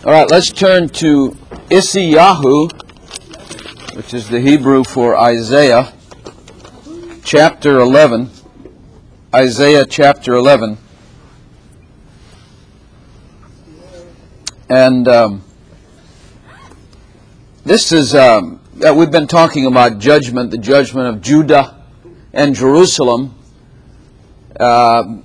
All right, let's turn to Yeshayahu, which is the Hebrew for Isaiah, chapter 11. Isaiah chapter 11. And this is, we've been talking about judgment, the judgment of Judah and Jerusalem. But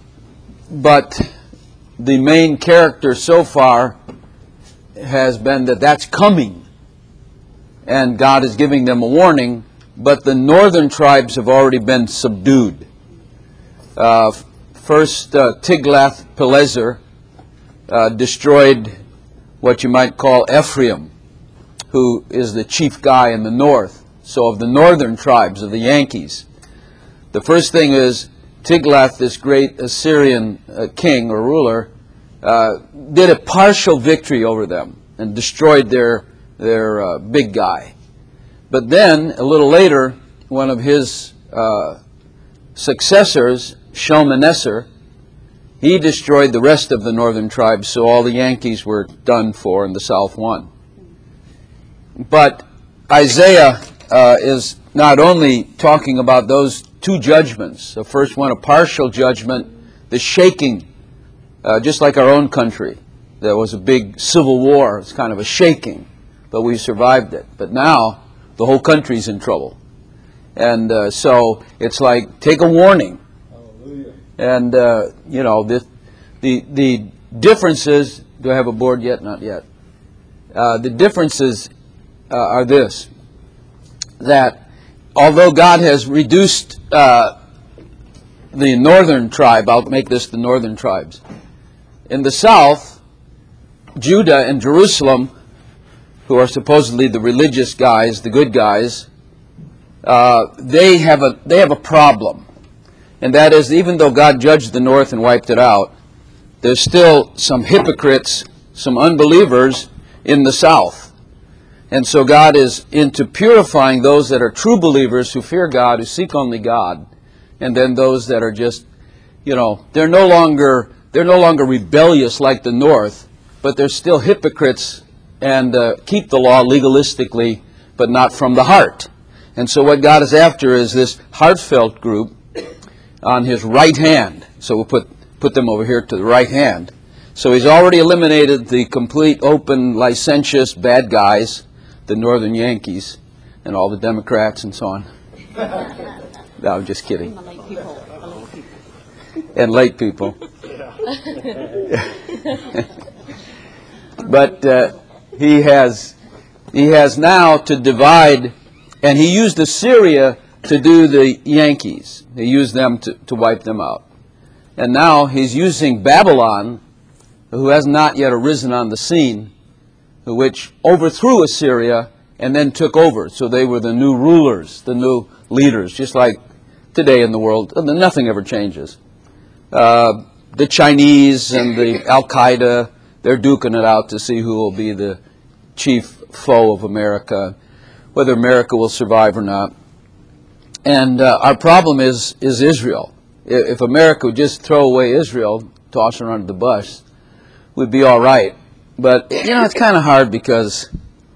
the main character so far has been that that's coming. And God is giving them a warning, but the northern tribes have already been subdued. First, Tiglath-Pileser destroyed what you might call Ephraim, who is the chief guy in the north. So of the northern tribes, of the Yankees, the first thing is Tiglath, this great Assyrian king or ruler, did a partial victory over them and destroyed their big guy. But then, a little later, one of his successors, Shalmaneser, he destroyed the rest of the northern tribes, so all the Yankees were done for and the South won. But Isaiah is not only talking about those two judgments. The first one, a partial judgment, the shaking, just like our own country. There was a big civil war. It's kind of a shaking, but we survived it. But now, the whole country's in trouble. And so it's like, take a warning. Hallelujah. And, the differences, do I have a board yet? Not yet. The differences are this, that although God has reduced the northern tribe, I'll make this the northern tribes, in the south, Judah and Jerusalem, who are supposedly the religious guys, the good guys, they have a problem. And that is, even though God judged the north and wiped it out, there's still some hypocrites, some unbelievers in the south. And so God is into purifying those that are true believers who fear God, who seek only God, and then those that are just, they're no longer rebellious like the north, but they're still hypocrites and keep the law legalistically, but not from the heart. And so what God is after is this heartfelt group on His right hand. So we'll put them over here to the right hand. So He's already eliminated the complete, open, licentious bad guys, the northern Yankees, and all the Democrats and so on. No, I'm just kidding. And late people. But he has now to divide, and he used Assyria to do the Yankees. He used them to wipe them out. And now he's using Babylon, who has not yet arisen on the scene, which overthrew Assyria and then took over. So they were the new rulers, the new leaders, just like today in the world. Nothing ever changes. The Chinese and the Al-Qaeda, they're duking it out to see who will be the chief foe of America, whether America will survive or not. And our problem is Israel. If America would just throw away Israel, toss her under the bus, we'd be all right. But, it's kind of hard because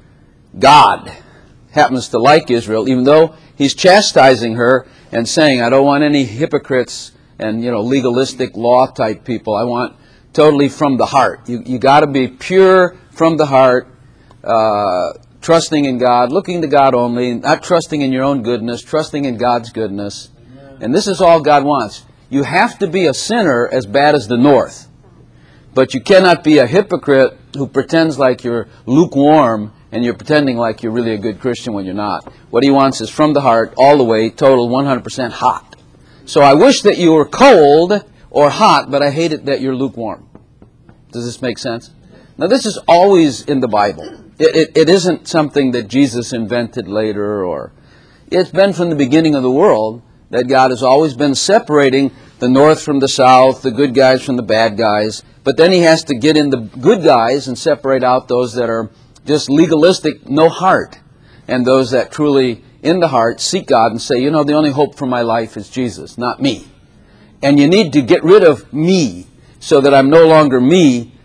God happens to like Israel, even though He's chastising her and saying, I don't want any hypocrites and, legalistic law-type people. I want totally from the heart. You got to be pure from the heart, trusting in God, looking to God only, not trusting in your own goodness, trusting in God's goodness. And this is all God wants. You have to be a sinner as bad as the north. But you cannot be a hypocrite who pretends like you're lukewarm and you're pretending like you're really a good Christian when you're not. What He wants is from the heart, all the way, total 100% hot. So I wish that you were cold or hot, but I hate it that you're lukewarm. Does this make sense? Now this is always in the Bible. It isn't something that Jesus invented later, or it's been from the beginning of the world that God has always been separating the north from the south, the good guys from the bad guys. But then He has to get in the good guys and separate out those that are just legalistic, no heart, and those that truly, in the heart, seek God and say, the only hope for my life is Jesus, not me. And you need to get rid of me so that I'm no longer me,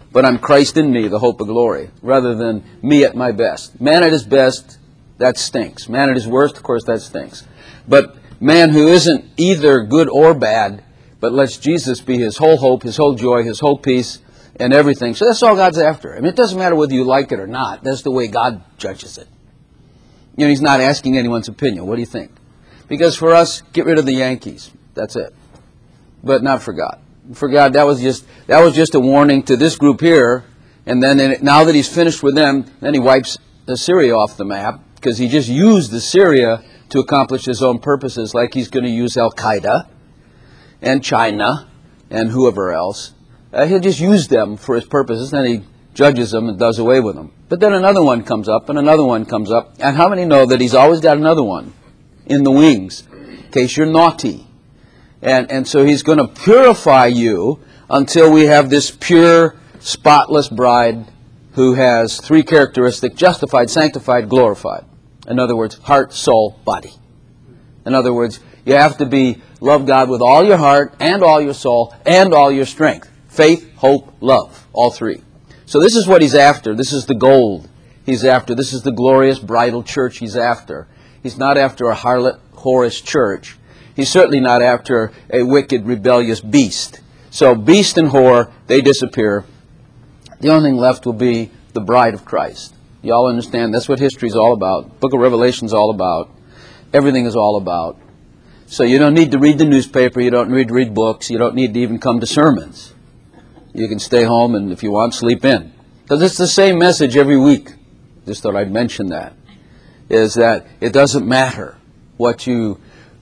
but I'm Christ in me, the hope of glory, rather than me at my best. Man at his best, that stinks. Man at his worst, of course, that stinks. But man who isn't either good or bad, but lets Jesus be his whole hope, his whole joy, his whole peace, and everything. So that's all God's after. I mean, it doesn't matter whether you like it or not. That's the way God judges it. You know, he's not asking anyone's opinion. What do you think? Because for us, get rid of the Yankees. That's it. But not for God. For God, that was just a warning to this group here. And then now that he's finished with them, then he wipes Assyria off the map, because he just used Assyria to accomplish his own purposes, like he's going to use Al-Qaeda and China and whoever else. He'll just use them for his purposes, then he judges them and does away with them. But then another one comes up, and another one comes up. And how many know that he's always got another one in the wings, in case you're naughty? And so he's going to purify you until we have this pure, spotless bride who has three characteristics: justified, sanctified, glorified. In other words, heart, soul, body. In other words, you have to love God with all your heart and all your soul and all your strength. Faith, hope, love, all three. So this is what he's after. This is the gold he's after. This is the glorious bridal church he's after. He's not after a harlot, whorish church. He's certainly not after a wicked, rebellious beast. So beast and whore, they disappear. The only thing left will be the bride of Christ. You all understand? That's what history is all about. Book of Revelation is all about. Everything is all about. So you don't need to read the newspaper. You don't need to read books. You don't need to even come to sermons. You can stay home and, if you want, sleep in. Because it's the same message every week. Just thought I'd mention that. Is that it doesn't matter what you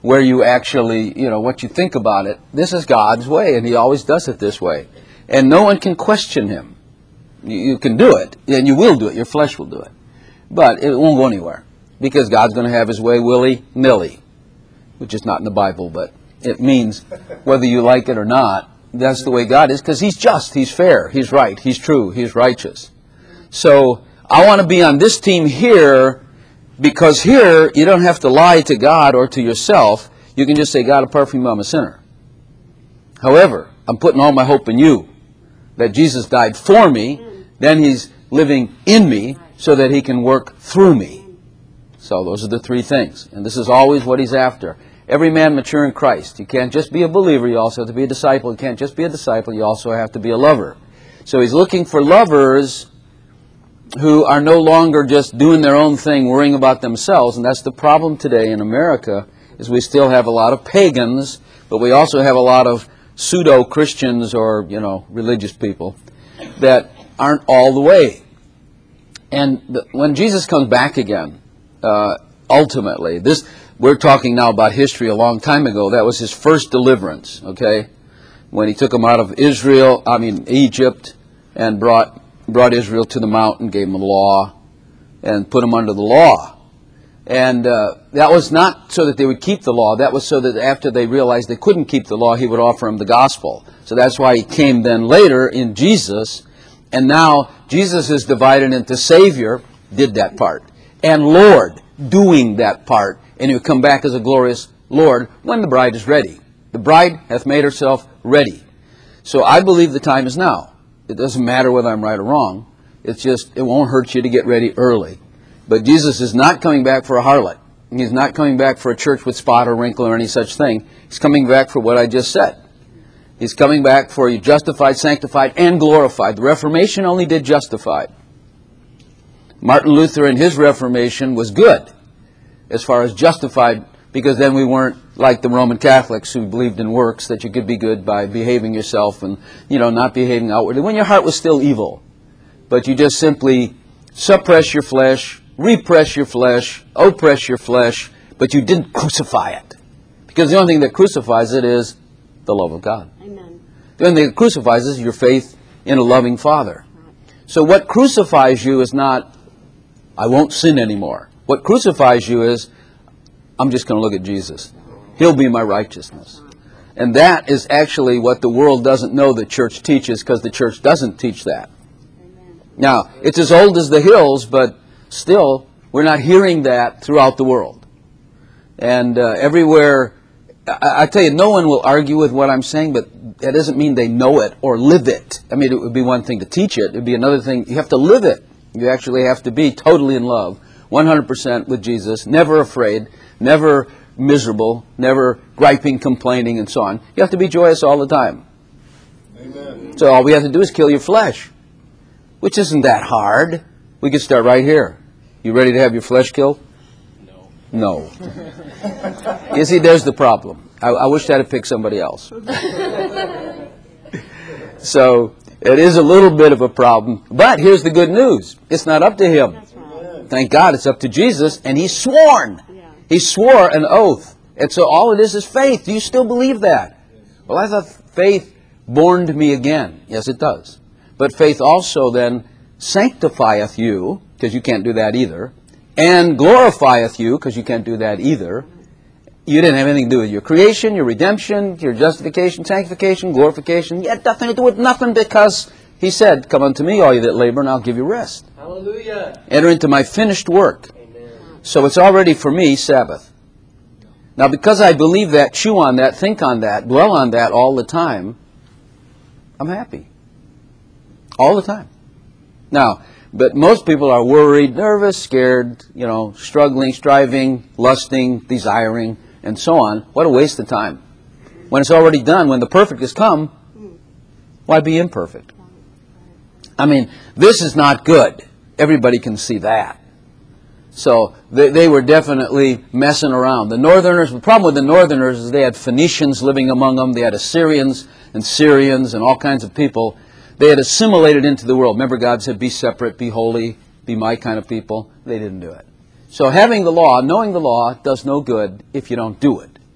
think about it. This is God's way, and he always does it this way. And no one can question him. You can do it, and you will do it. Your flesh will do it. But it won't go anywhere, because God's going to have his way willy-nilly, which is not in the Bible, but it means whether you like it or not, that's the way God is, because he's just, he's fair, he's right, he's true, he's righteous. So I want to be on this team here, because here you don't have to lie to God or to yourself. You can just say, God, apart from you, I'm a sinner. However, I'm putting all my hope in you, that Jesus died for me, then he's living in me so that he can work through me. So those are the three things. And this is always what he's after. Every man mature in Christ. You can't just be a believer, you also have to be a disciple. You can't just be a disciple, you also have to be a lover. So he's looking for lovers who are no longer just doing their own thing, worrying about themselves. And that's the problem today in America, is we still have a lot of pagans, but we also have a lot of pseudo-Christians or, religious people that aren't all the way. And when Jesus comes back again, ultimately, we're talking now about history a long time ago. That was his first deliverance, okay? When he took them out of Egypt, and brought Israel to the mountain, gave them the law, and put them under the law. And that was not so that they would keep the law. That was so that after they realized they couldn't keep the law, he would offer them the gospel. So that's why he came then later in Jesus. And now Jesus is divided into Savior, did that part, and Lord, doing that part. And he'll come back as a glorious Lord when the bride is ready. The bride hath made herself ready. So I believe the time is now. It doesn't matter whether I'm right or wrong. It's just, it won't hurt you to get ready early. But Jesus is not coming back for a harlot. He's not coming back for a church with spot or wrinkle or any such thing. He's coming back for what I just said. He's coming back for you justified, sanctified, and glorified. The Reformation only did justified. Martin Luther in his Reformation was good as far as justified, because then we weren't like the Roman Catholics who believed in works, that you could be good by behaving yourself and, not behaving outwardly, when your heart was still evil. But you just simply suppress your flesh, repress your flesh, oppress your flesh, but you didn't crucify it. Because the only thing that crucifies it is the love of God. Amen. The only thing that crucifies is your faith in a loving Father. So what crucifies you is not, I won't sin anymore. What crucifies you is, I'm just going to look at Jesus. He'll be my righteousness. And that is actually what the world doesn't know the church teaches, because the church doesn't teach that. Amen. Now, it's as old as the hills, but still, we're not hearing that throughout the world. And everywhere I tell you, no one will argue with what I'm saying, but that doesn't mean they know it or live it. I mean, it would be one thing to teach it. It would be another thing. You have to live it. You actually have to be totally in love, 100% with Jesus, never afraid, never miserable, never griping, complaining, and so on. You have to be joyous all the time. Amen. So all we have to do is kill your flesh, which isn't that hard. We can start right here. You ready to have your flesh killed? No. You see, there's the problem. I wish I'd have picked somebody else. So it is a little bit of a problem. But here's the good news. It's not up to him. Right. Thank God it's up to Jesus. And he's sworn. Yeah. He swore an oath. And so all it is faith. Do you still believe that? Well, I thought faith borned me again. Yes, it does. But faith also then sanctifieth you, because you can't do that either, and glorifieth you, because you can't do that either. You didn't have anything to do with your creation, your redemption, your justification, sanctification, glorification. You had nothing to do with nothing, because he said, come unto me, all you that labor, and I'll give you rest. Hallelujah. Enter into my finished work. Amen. So it's already for me Sabbath. Now because I believe that, chew on that, think on that, dwell on that all the time, I'm happy. All the time. Now, but most people are worried, nervous, scared, struggling, striving, lusting, desiring, and so on. What a waste of time. When it's already done, when the perfect has come, why be imperfect? I mean, this is not good. Everybody can see that. So they were definitely messing around. The northerners, the problem with the northerners is they had Phoenicians living among them. They had Assyrians and Syrians and all kinds of people. They had assimilated into the world. Remember, God said, be separate, be holy, be my kind of people. They didn't do it. So having the law, knowing the law, does no good if you don't do it.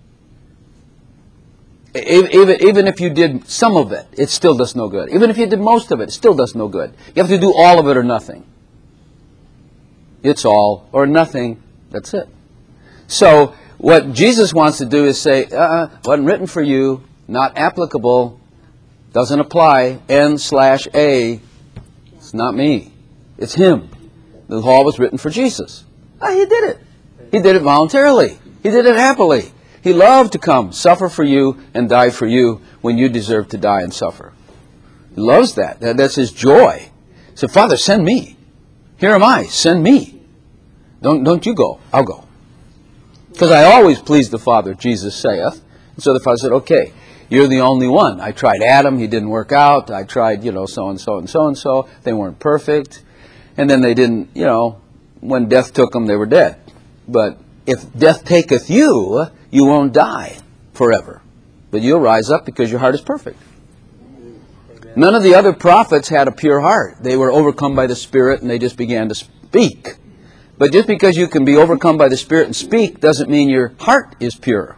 Even if you did some of it, it still does no good. Even if you did most of it, it still does no good. You have to do all of it or nothing. It's all or nothing. That's it. So what Jesus wants to do is say, wasn't written for you, not applicable, doesn't apply, N/A. It's not me. It's him. The law was written for Jesus. He did it. He did it voluntarily. He did it happily. He loved to come, suffer for you, and die for you when you deserve to die and suffer. He loves that. That's his joy. He said, Father, send me. Here am I. Send me. Don't you go. I'll go. Because I always please the Father, Jesus saith. And so the Father said, okay, you're the only one. I tried Adam. He didn't work out. I tried, so-and-so and so-and-so. They weren't perfect. And then they didn't, when death took them, they were dead. But if death taketh you, you won't die forever. But you'll rise up because your heart is perfect. None of the other prophets had a pure heart. They were overcome by the Spirit and they just began to speak. But just because you can be overcome by the Spirit and speak doesn't mean your heart is pure.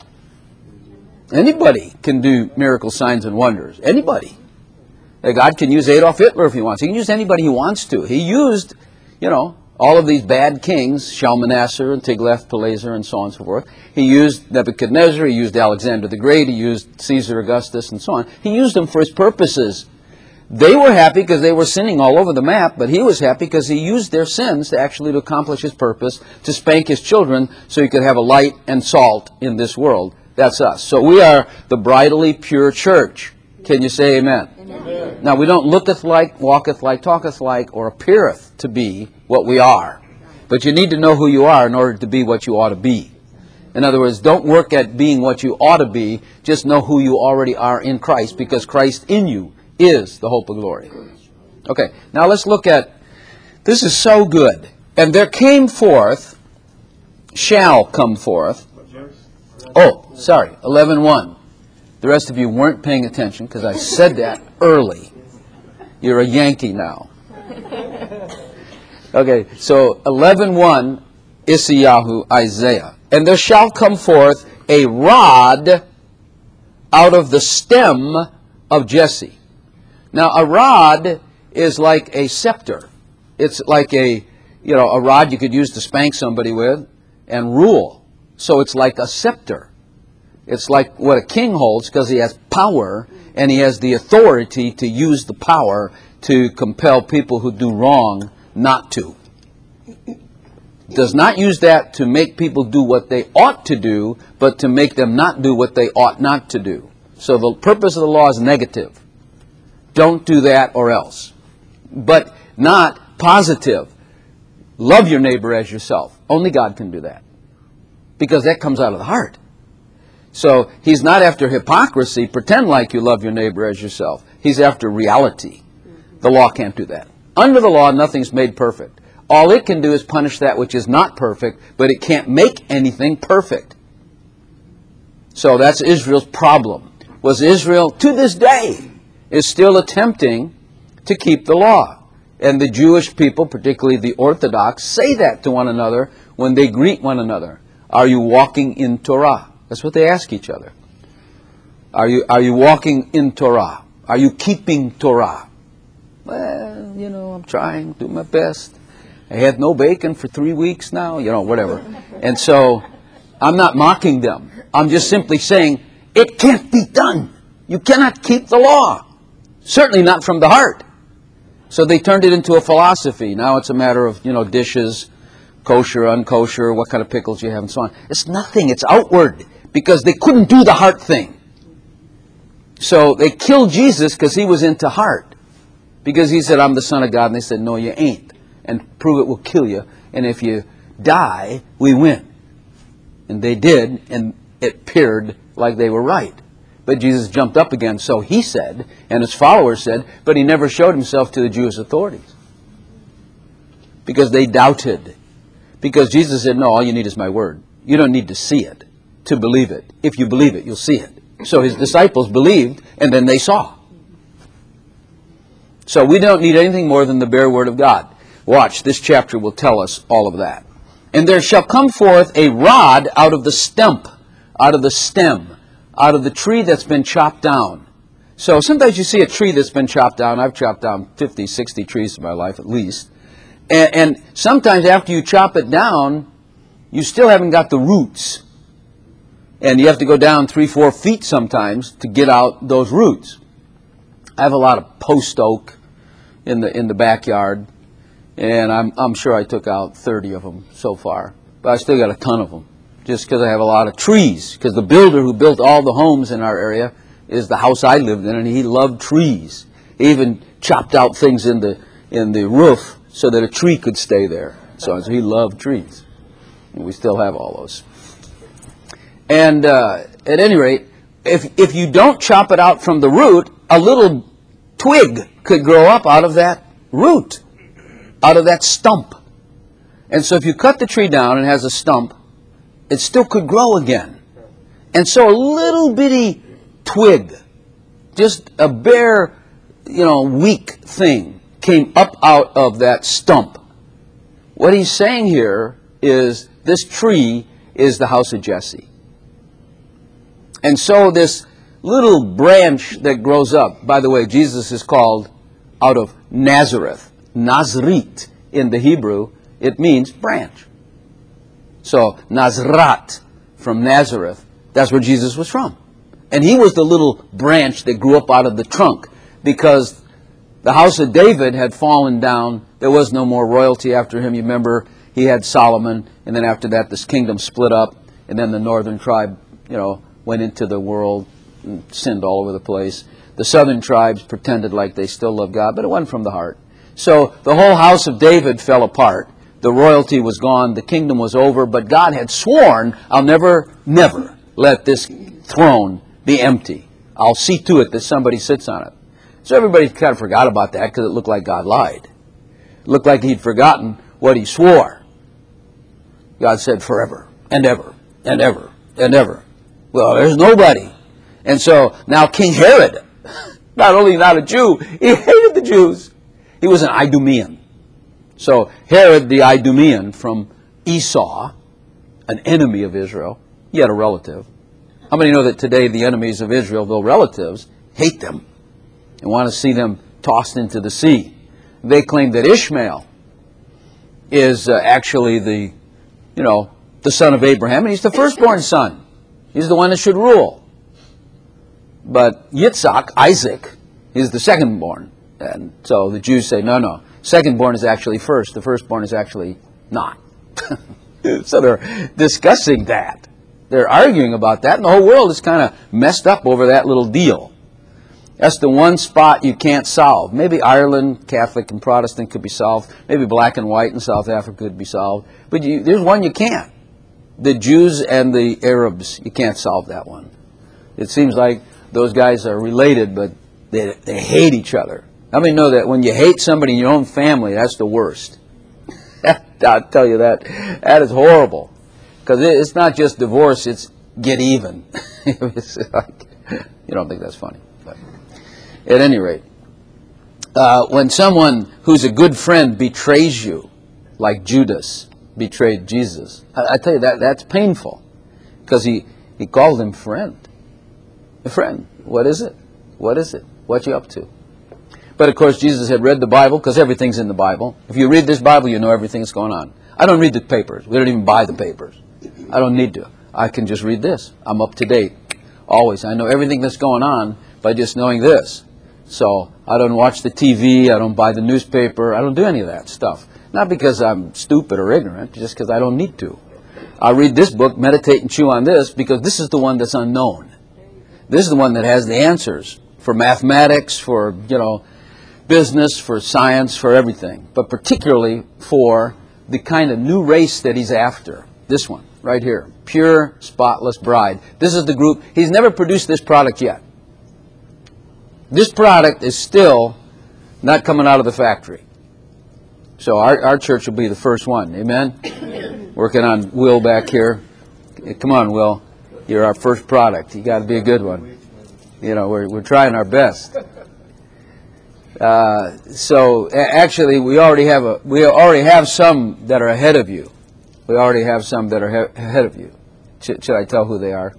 Anybody can do miracle signs and wonders. Anybody. God can use Adolf Hitler if he wants. He can use anybody he wants to. He used, all of these bad kings, Shalmaneser and Tiglath-Pileser and so on and so forth. He used Nebuchadnezzar. He used Alexander the Great. He used Caesar Augustus and so on. He used them for his purposes. They were happy because they were sinning all over the map, but he was happy because he used their sins to actually to accomplish his purpose, to spank his children so he could have a light and salt in this world. That's us. So we are the bridally pure church. Can you say amen? Amen. Now we don't looketh like, walketh like, talketh like, or appeareth to be what we are. But you need to know who you are in order to be what you ought to be. In other words, don't work at being what you ought to be. Just know who you already are in Christ, because Christ in you is the hope of glory. Okay, now let's look at, this is so good. And there came forth, shall come forth. Oh, sorry, 11:1. The rest of you weren't paying attention because I said that early. You're a Yankee now. Okay, so 11:1, Isiyahu, Isaiah. And there shall come forth a rod out of the stem of Jesse. Now, a rod is like a scepter. It's like a rod you could use to spank somebody with and rule. So it's like a scepter. It's like what a king holds because he has power and he has the authority to use the power to compel people who do wrong not to. does not use that to make people do what they ought to do, but to make them not do what they ought not to do. So the purpose of the law is negative. Don't do that or else. But not positive. Love your neighbor as yourself. Only God can do that. Because that comes out of the heart. So he's not after hypocrisy. Pretend like you love your neighbor as yourself. He's after reality. The law can't do that. Under the law, nothing's made perfect. All it can do is punish that which is not perfect, but it can't make anything perfect. So that's Israel's problem. Was Israel, to this day, is still attempting to keep the law. And the Jewish people, particularly the Orthodox, say that to one another when they greet one another. Are you walking in Torah? That's what they ask each other. Are you walking in Torah? Are you keeping Torah? Well, you know, I'm trying, do my best. I had no bacon for 3 weeks now, you know, whatever. And so I'm not mocking them. I'm just simply saying it can't be done. You cannot keep the law. Certainly not from the heart. So they turned it into a philosophy. Now it's a matter of, you know, dishes, kosher, unkosher, what kind of pickles you have, and so on. It's nothing. It's outward. Because they couldn't do the heart thing. So they killed Jesus because he was into heart. Because he said, I'm the Son of God. And they said, no, you ain't. And prove it will kill you. And if you die, we win. And they did, and it appeared like they were right. But Jesus jumped up again, so he said, and his followers said, but he never showed himself to the Jewish authorities. Because they doubted. Because Jesus said, no, all you need is my word. You don't need to see it to believe it. If you believe it, you'll see it. So his disciples believed, and then they saw. So we don't need anything more than the bare word of God. Watch, this chapter will tell us all of that. And there shall come forth a rod out of the stem, out of the tree that's been chopped down. So sometimes you see a tree that's been chopped down. I've chopped down 50, 60 trees in my life at least. And sometimes after you chop it down, you still haven't got the roots. And you have to go down 3-4 feet sometimes to get out those roots. I have a lot of post oak in the backyard. And I'm sure I took out 30 of them so far. But I still got a ton of them. Just because I have a lot of trees. Because the builder who built all the homes in our area is the house I lived in. And he loved trees. He even chopped out things in the roof so that a tree could stay there. So he loved trees. And we still have all those. And at any rate, if you don't chop it out from the root, a little twig could grow up out of that root. Out of that stump. And so if you cut the tree down and it has a stump, it still could grow again. And so a little bitty twig, just a bare, weak thing, came up out of that stump. What he's saying here is this tree is the house of Jesse. And so this little branch that grows up, by the way, Jesus is called out of Nazareth. Nazrit in the Hebrew, it means branch. So Nazrat from Nazareth, that's where Jesus was from. And he was the little branch that grew up out of the trunk because the house of David had fallen down. There was no more royalty after him. You remember he had Solomon, and then after that this kingdom split up, and then the northern tribe, went into the world and sinned all over the place. The southern tribes pretended like they still loved God, but it wasn't from the heart. So the whole house of David fell apart. The royalty was gone. The kingdom was over. But God had sworn, I'll never let this throne be empty. I'll see to it that somebody sits on it. So everybody kind of forgot about that because it looked like God lied. It looked like he'd forgotten what he swore. God said forever and ever and ever and ever. Well, there's nobody. And so now King Herod, not only not a Jew, he hated the Jews. He was an Idumean. So Herod the Idumean from Esau, an enemy of Israel, he had a relative. How many know that today the enemies of Israel, though relatives, hate them and want to see them tossed into the sea? They claim that Ishmael is actually the son of Abraham, and he's the firstborn son. He's the one that should rule. But Yitzhak, Isaac, is the secondborn. And so the Jews say, no, secondborn is actually first. The firstborn is actually not. So they're discussing that. They're arguing about that, and the whole world is kind of messed up over that little deal. That's the one spot you can't solve. Maybe Ireland, Catholic and Protestant, could be solved. Maybe black and white in South Africa could be solved. But there's one you can't. The Jews and the Arabs, you can't solve that one. It seems like those guys are related, but they hate each other. How many know that when you hate somebody in your own family, that's the worst? I'll tell you that. That is horrible. Because it's not just divorce, it's get even. It's like, you don't think that's funny. But at any rate, when someone who's a good friend betrays you, like Judas betrayed Jesus, I tell you, that's painful. Because he called him friend. A friend. What is it? What is it? What you up to? But of course, Jesus had read the Bible, because everything's in the Bible. If you read this Bible, you know everything that's going on. I don't read the papers. We don't even buy the papers. I don't need to. I can just read this. I'm up to date. Always. I know everything that's going on by just knowing this. So I don't watch the TV. I don't buy the newspaper. I don't do any of that stuff. Not because I'm stupid or ignorant, just because I don't need to. I read this book, meditate and chew on this, because this is the one that's unknown. This is the one that has the answers for mathematics, for, business, for science, for everything. But particularly for the kind of new race that he's after. This one, right here. Pure, spotless bride. This is the group. He's never produced this product yet. This product is still not coming out of the factory. So our church will be the first one. Amen? Working on Will back here. Come on, Will. You're our first product. You got to be a good one. We're trying our best. So actually, we already have some that are ahead of you. We already have some that are ahead of you. Should I tell who they are?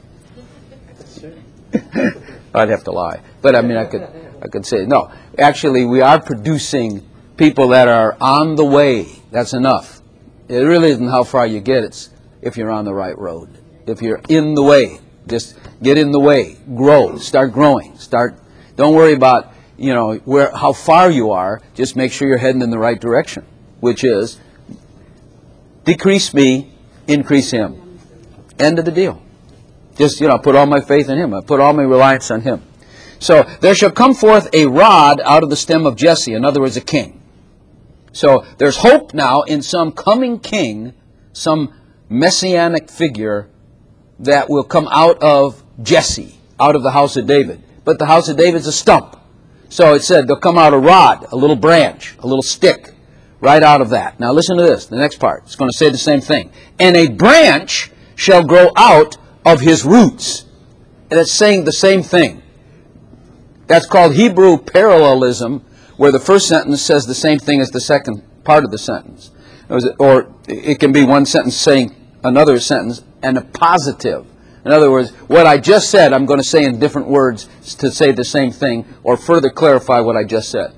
I'd have to lie, but I mean, I could say no. Actually, we are producing people that are on the way. That's enough. It really isn't how far you get. It's if you're on the right road. If you're in the way, just get in the way. Grow. Start growing. Don't worry about how far you are. Just make sure you're heading in the right direction, which is decrease me, increase him. End of the deal. Just, put all my faith in him. I put all my reliance on him. So, there shall come forth a rod out of the stem of Jesse. In other words, a king. So, there's hope now in some coming king, some messianic figure that will come out of Jesse, out of the house of David. But the house of David's a stump. So, it said there'll come out a rod, a little branch, a little stick, right out of that. Now, listen to this, the next part. It's going to say the same thing. And a branch shall grow out of his roots. And it's saying the same thing. That's called Hebrew parallelism, where the first sentence says the same thing as the second part of the sentence. Or it can be one sentence saying another sentence and a positive. In other words, what I just said, I'm going to say in different words to say the same thing or further clarify what I just said.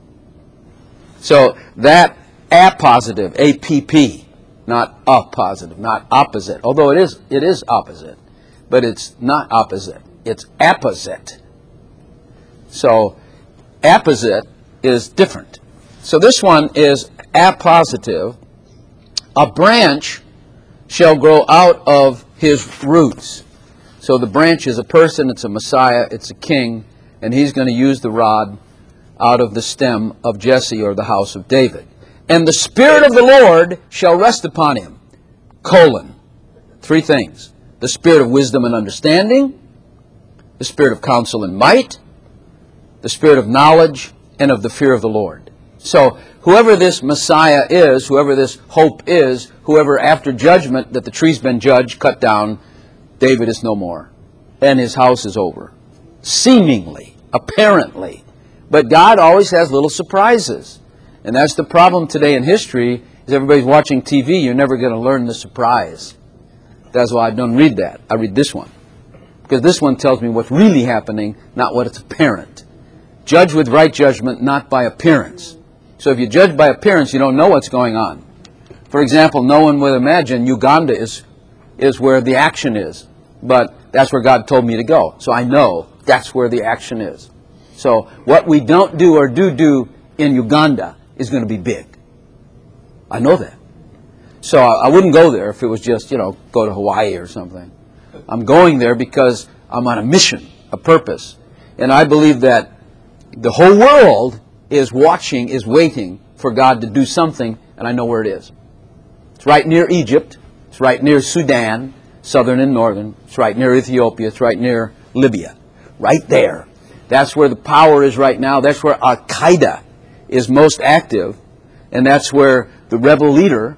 So that appositive, A-P-P, not oppositive, not opposite. Although it is opposite, but it's not opposite. It's apposite. So apposite is different. So this one is appositive. A branch shall grow out of his roots. So the branch is a person, it's a Messiah, it's a king, and he's going to use the rod out of the stem of Jesse or the house of David. And the Spirit of the Lord shall rest upon him. Three things. The Spirit of wisdom and understanding, the Spirit of counsel and might, the Spirit of knowledge and of the fear of the Lord. So whoever this Messiah is, whoever this hope is, whoever after judgment that the tree's been judged, cut down, David is no more. And his house is over. Seemingly, apparently. But God always has little surprises. And that's the problem today in history, is everybody's watching TV, you're never going to learn the surprise. That's why I don't read that. I read this one. Because this one tells me what's really happening, not what it's apparent. Judge with right judgment, not by appearance. So if you judge by appearance, you don't know what's going on. For example, no one would imagine Uganda is where the action is. But that's where God told me to go. So I know that's where the action is. So what we don't do or do in Uganda is going to be big. I know that. So I wouldn't go there if it was just, go to Hawaii or something. I'm going there because I'm on a mission, a purpose. And I believe that the whole world is watching, is waiting for God to do something, and I know where it is. It's right near Egypt. It's right near Sudan, southern and northern. It's right near Ethiopia. It's right near Libya. Right there. That's where the power is right now. That's where Al-Qaeda is most active. And that's where the rebel leader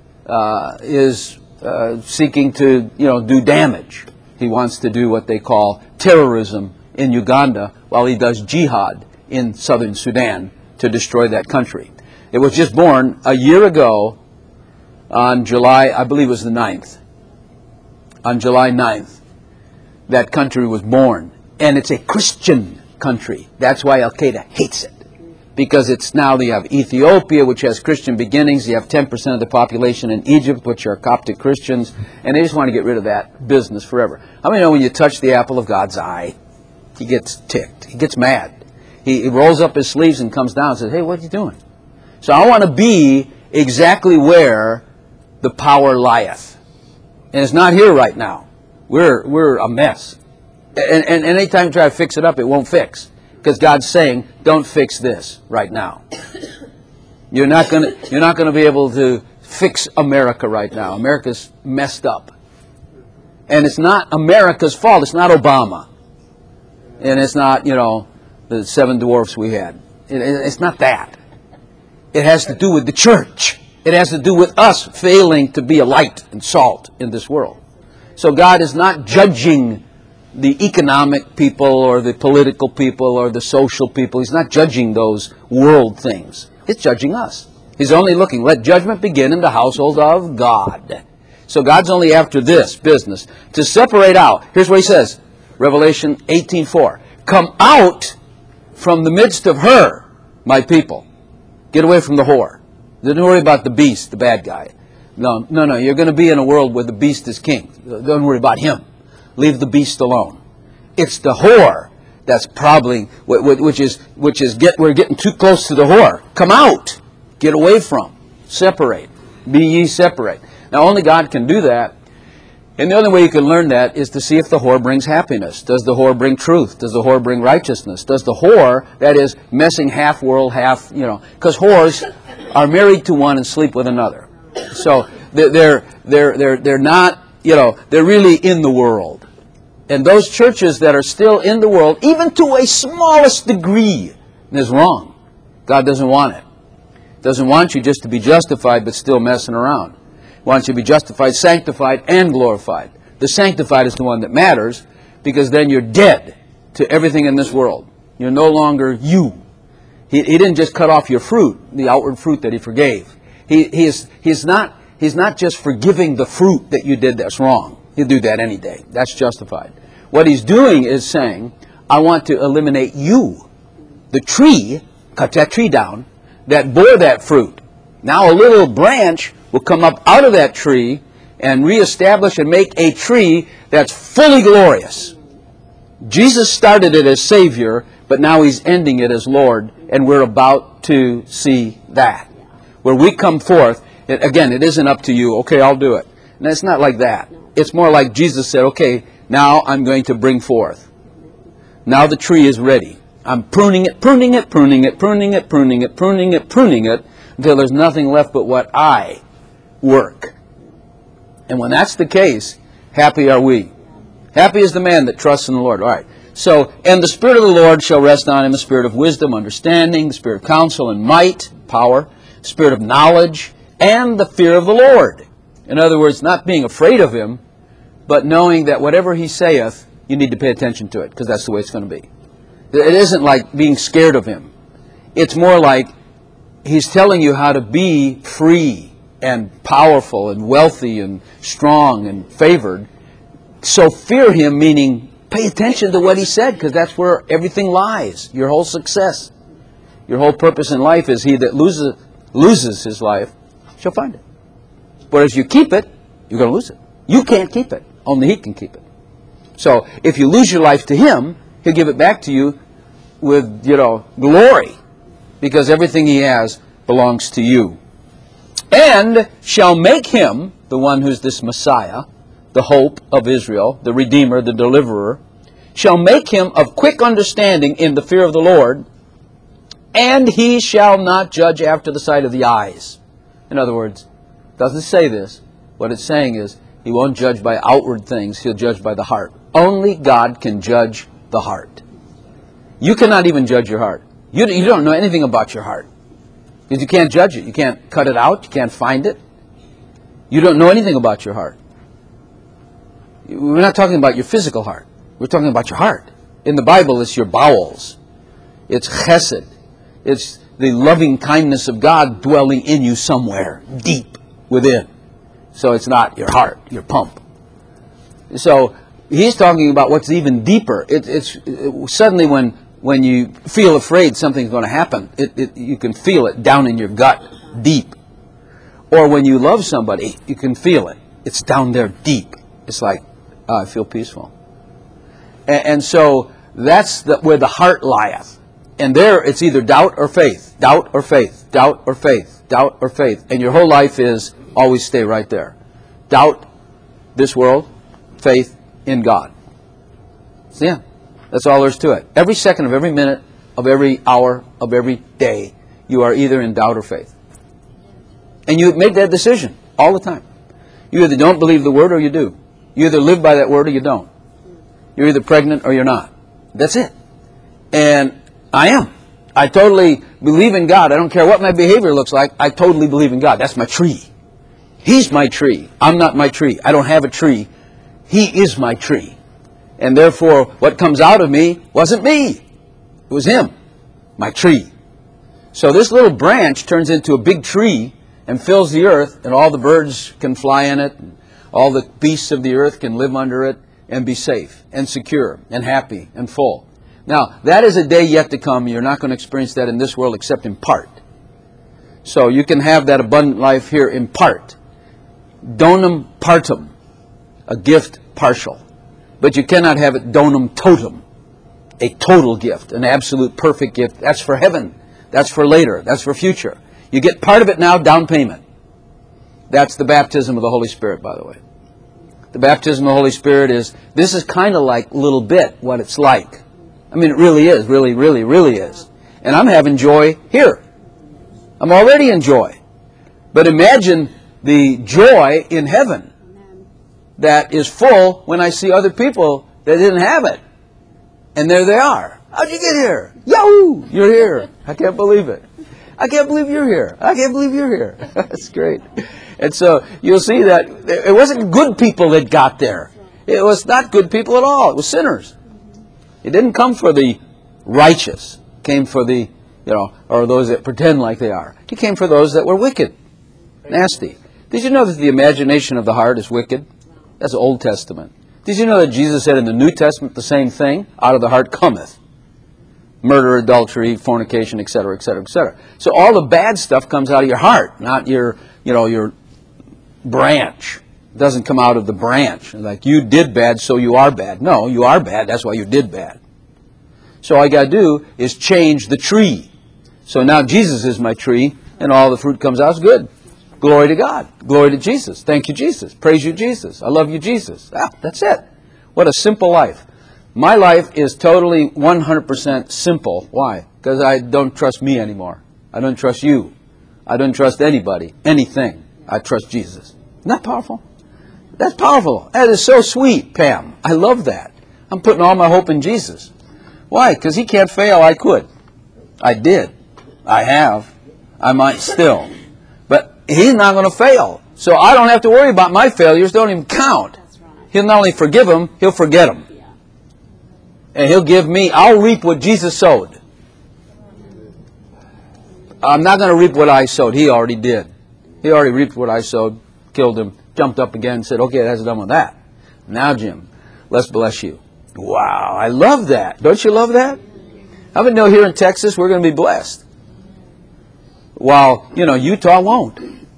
is seeking to, do damage. He wants to do what they call terrorism in Uganda while he does jihad in southern Sudan to destroy that country. It was just born a year ago on July, I believe it was the 9th. On July 9th, that country was born. And it's a Christian country. That's why Al-Qaeda hates it. Because it's now you have Ethiopia, which has Christian beginnings. You have 10% of the population in Egypt, which are Coptic Christians. And they just want to get rid of that business forever. How many know when you touch the apple of God's eye, he gets ticked. He gets mad. He rolls up his sleeves and comes down and says, hey, what are you doing? So I want to be exactly where the power lieth. And it's not here right now. We're a mess. And anytime you try to fix it up, it won't fix. Because God's saying, don't fix this right now. You're not going to be able to fix America right now. America's messed up. And it's not America's fault. It's not Obama. And it's not, the 7 dwarfs we had. It's not that. It has to do with the church. It has to do with us failing to be a light and salt in this world. So God is not judging the economic people or the political people or the social people. He's not judging those world things. He's judging us. He's only looking, let judgment begin in the household of God. So God's only after this business, to separate out. Here's what he says, Revelation 18:4. Come out from the midst of her, my people. Get away from the whore. Don't worry about the beast, the bad guy. No. You're going to be in a world where the beast is king. Don't worry about him. Leave the beast alone. It's the whore that's probably, we're getting too close to the whore. Come out. Get away from. Separate. Be ye separate. Now only God can do that. And the only way you can learn that is to see if the whore brings happiness. Does the whore bring truth? Does the whore bring righteousness? Does the whore, that is, messing half world, half, because whores are married to one and sleep with another. So they're not, they're really in the world. And those churches that are still in the world, even to a smallest degree, is wrong. God doesn't want it. Doesn't want you just to be justified but still messing around. Wants you to be justified, sanctified, and glorified. The sanctified is the one that matters, because then you're dead to everything in this world. You're no longer you. He didn't just cut off your fruit, the outward fruit that he forgave. He's not just forgiving the fruit that you did that's wrong. He'll do that any day. That's justified. What he's doing is saying, I want to eliminate you. The tree, cut that tree down, that bore that fruit. Now a little branch will come up out of that tree and reestablish and make a tree that's fully glorious. Jesus started it as Savior, but now he's ending it as Lord, and we're about to see that. Where we come forth, again, it isn't up to you, okay, I'll do it. And it's not like that. It's more like Jesus said, okay, now I'm going to bring forth. Now the tree is ready. I'm pruning it, pruning it, pruning it, pruning it, pruning it, pruning it, pruning it, until there's nothing left but what I work. And when that's the case, happy are we. Happy is the man that trusts in the Lord. All right. So, and the Spirit of the Lord shall rest on him, the Spirit of wisdom, understanding, the Spirit of counsel and might, power, Spirit of knowledge, and the fear of the Lord. In other words, not being afraid of him, but knowing that whatever he saith, you need to pay attention to it, because that's the way it's going to be. It isn't like being scared of him. It's more like he's telling you how to be free and powerful and wealthy and strong and favored. So fear him, meaning pay attention to what he said, because that's where everything lies. Your whole success, your whole purpose in life is he that loses his life shall find it. But if you keep it, you're going to lose it. You can't keep it. Only he can keep it. So if you lose your life to him, he'll give it back to you with, glory, because everything he has belongs to you. and shall make him, the one who's this Messiah, the hope of Israel, the Redeemer, the Deliverer, shall make him of quick understanding in the fear of the Lord, and he shall not judge after the sight of the eyes. In other words, it doesn't say this. What it's saying is, he won't judge by outward things, he'll judge by the heart. Only God can judge the heart. You cannot even judge your heart. You don't know anything about your heart. Because you can't judge it. You can't cut it out. You can't find it. You don't know anything about your heart. We're not talking about your physical heart. We're talking about your heart. In the Bible, it's your bowels. It's chesed. It's the loving kindness of God dwelling in you somewhere, deep within. So it's not your heart, your pump. So he's talking about what's even deeper. It's suddenly when you feel afraid something's going to happen, you can feel it down in your gut, deep. Or when you love somebody, you can feel it. It's down there deep. It's like, oh, I feel peaceful. And so that's where the heart lieth. And there it's either doubt or faith, doubt or faith, doubt or faith, doubt or faith. And your whole life is always stay right there. Doubt this world, faith in God. So yeah, that's all there is to it. Every second of every minute of every hour of every day, you are either in doubt or faith. And you make that decision all the time. You either don't believe the word or you do. You either live by that word or you don't. You're either pregnant or you're not. That's it. And I am. I totally believe in God. I don't care what my behavior looks like. I totally believe in God. That's my tree. He's my tree. I'm not my tree. I don't have a tree. He is my tree. And therefore, what comes out of me wasn't me. It was Him, my tree. So this little branch turns into a big tree and fills the earth, and all the birds can fly in it, and all the beasts of the earth can live under it and be safe and secure and happy and full. Now, that is a day yet to come. You're not going to experience that in this world except in part. So you can have that abundant life here in part. Donum partum, a gift partial. But you cannot have it donum totum, a total gift, an absolute perfect gift. That's for heaven. That's for later. That's for future. You get part of it now, down payment. That's the baptism of the Holy Spirit, by the way. The baptism of the Holy Spirit this is kind of like a little bit what it's like. I mean, it really is, really, really, really is. And I'm having joy here. I'm already in joy. But imagine the joy in heaven that is full when I see other people that didn't have it. And there they are. How'd you get here? Yahoo! You're here. I can't believe it. I can't believe you're here. I can't believe you're here. That's great. And so you'll see that it wasn't good people that got there. It was not good people at all. It was sinners. It didn't come for the righteous. It came for the, or those that pretend like they are. It came for those that were wicked, nasty. Did you know that the imagination of the heart is wicked? That's the Old Testament. Did you know that Jesus said in the New Testament the same thing? Out of the heart cometh murder, adultery, fornication, etc., etc., etc. So all the bad stuff comes out of your heart, not your branch. It doesn't come out of the branch. Like, you did bad, so you are bad. No, you are bad. That's why you did bad. So all I got to do is change the tree. So now Jesus is my tree, and all the fruit comes out. It's good. Glory to God. Glory to Jesus. Thank you, Jesus. Praise you, Jesus. I love you, Jesus. That's it. What a simple life. My life is totally 100% simple. Why? Because I don't trust me anymore. I don't trust you. I don't trust anybody, anything. I trust Jesus. Isn't that powerful? That's powerful. That is so sweet, Pam. I love that. I'm putting all my hope in Jesus. Why? Because He can't fail. I could. I did. I have. I might still. But He's not going to fail. So I don't have to worry about my failures. Don't even count. He'll not only forgive them, He'll forget them. And He'll give me, I'll reap what Jesus sowed. I'm not going to reap what I sowed. He already did. He already reaped what I sowed, killed him, jumped up again and said, okay, that's done with that. Now, Jim, let's bless you. Wow, I love that. Don't you love that? How many know here in Texas we're going to be blessed? While, Utah won't.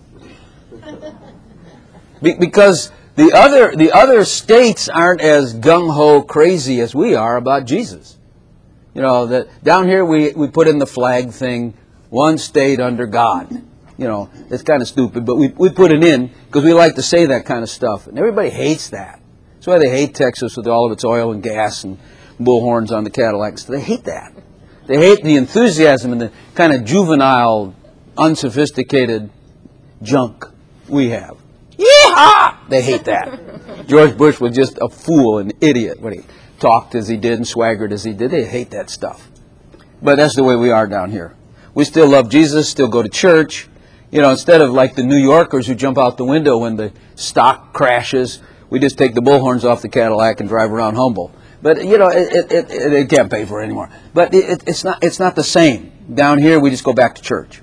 Because the other states aren't as gung-ho crazy as we are about Jesus. That down here we put in the flag thing, one state under God. it's kind of stupid, but we put it in because we like to say that kind of stuff. And everybody hates that. That's why they hate Texas with all of its oil and gas and bullhorns on the Cadillacs. They hate that. They hate the enthusiasm and the kind of juvenile, unsophisticated junk we have. Yeehaw! They hate that. George Bush was just a fool, an idiot when he talked as he did and swaggered as he did. They hate that stuff. But that's the way we are down here. We still love Jesus, still go to church. Instead of like the New Yorkers who jump out the window when the stock crashes, we just take the bullhorns off the Cadillac and drive around humble. But, it can't pay for it anymore. But it's not the same. Down here, we just go back to church.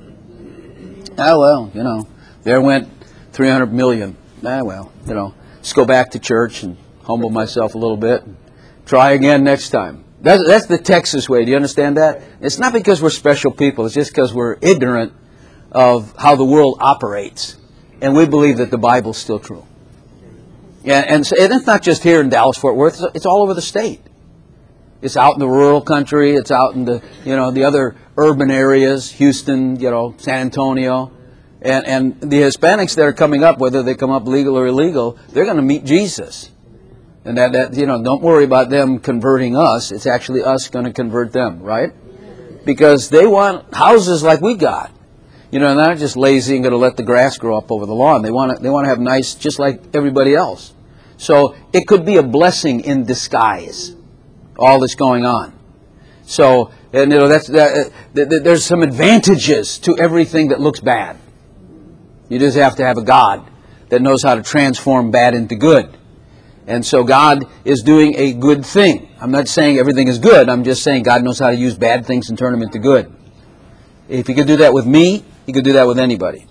There went 300 million. Just go back to church and humble myself a little bit and try again next time. That's the Texas way. Do you understand that? It's not because we're special people. It's just because we're ignorant of how the world operates. And we believe that the Bible's still true. Yeah, and it's not just here in Dallas-Fort Worth. It's all over the state. It's out in the rural country. It's out in the, the other urban areas, Houston, San Antonio. And the Hispanics that are coming up, whether they come up legal or illegal, they're going to meet Jesus. And that don't worry about them converting us. It's actually us going to convert them, right? Because they want houses like we got. They're not just lazy and going to let the grass grow up over the lawn. They want to have nice, just like everybody else. So it could be a blessing in disguise, all that's going on. So, and there's some advantages to everything that looks bad. You just have to have a God that knows how to transform bad into good. And so God is doing a good thing. I'm not saying everything is good. I'm just saying God knows how to use bad things and turn them into good. If He could do that with me, He could do that with anybody.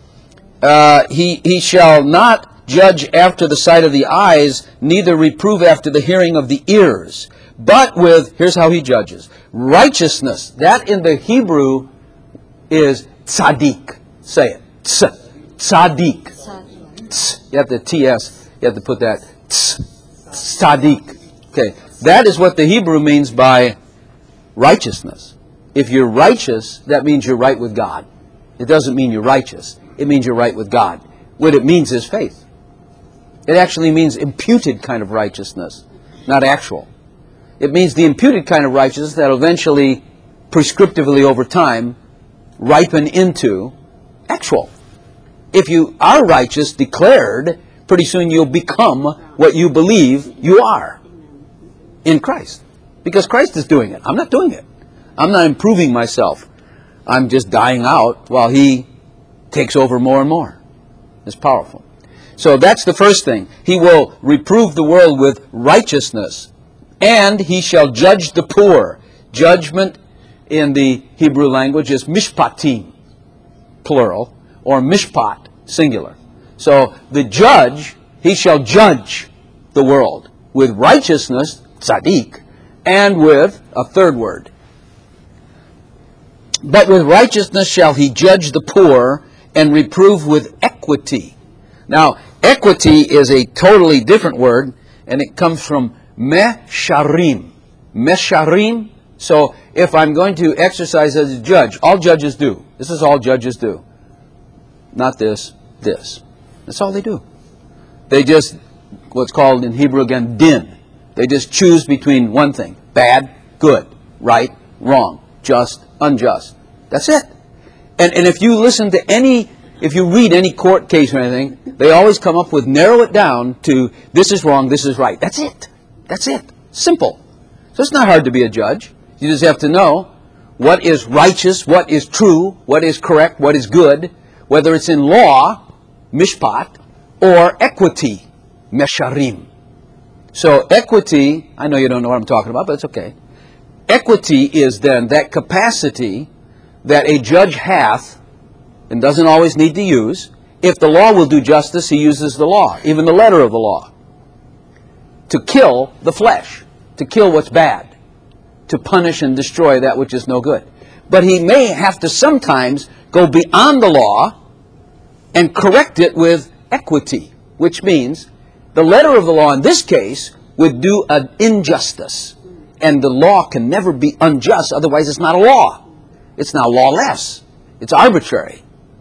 He shall not judge after the sight of the eyes, neither reprove after the hearing of the ears. But with, here's how He judges, righteousness. That in the Hebrew is tzaddik. Say it. Tzaddik. You have the TS. You have to put that. Tzaddik. Okay. That is what the Hebrew means by righteousness. If you're righteous, that means you're right with God. It doesn't mean you're righteous. It means you're right with God. What it means is faith. It actually means imputed kind of righteousness, not actual. It means the imputed kind of righteousness that eventually, prescriptively over time, ripen into actual. If you are righteous, declared, pretty soon you'll become what you believe you are in Christ. Because Christ is doing it. I'm not doing it. I'm not improving myself. I'm just dying out while He takes over more and more. It's powerful. So that's the first thing. He will reprove the world with righteousness, and He shall judge the poor. Judgment in the Hebrew language is mishpatim, plural, or mishpat, singular. So the judge, He shall judge the world with righteousness, tzaddik, and with a third word. But with righteousness shall He judge the poor and reprove with equity. Now, equity is a totally different word, and it comes from mesharim. Mesharim. So if I'm going to exercise as a judge, all judges do. This is all judges do. Not this, this. That's all they do. They just, what's called in Hebrew again, din. They just choose between one thing. Bad, good, right, wrong, just, unjust. That's it. And if you listen to if you read any court case or anything, they always come up with, narrow it down to, this is wrong, this is right. That's it. That's it. Simple. So it's not hard to be a judge. You just have to know what is righteous, what is true, what is correct, what is good, whether it's in law, mishpat, or equity, mesharim. So equity, I know you don't know what I'm talking about, but it's okay. Equity is then that capacity that a judge hath and doesn't always need to use. If the law will do justice, he uses the law, even the letter of the law, to kill the flesh, to kill what's bad, to punish and destroy that which is no good. But he may have to sometimes go beyond the law and correct it with equity, which means the letter of the law in this case would do an injustice. And the law can never be unjust, otherwise it's not a law. It's now lawless. It's arbitrary.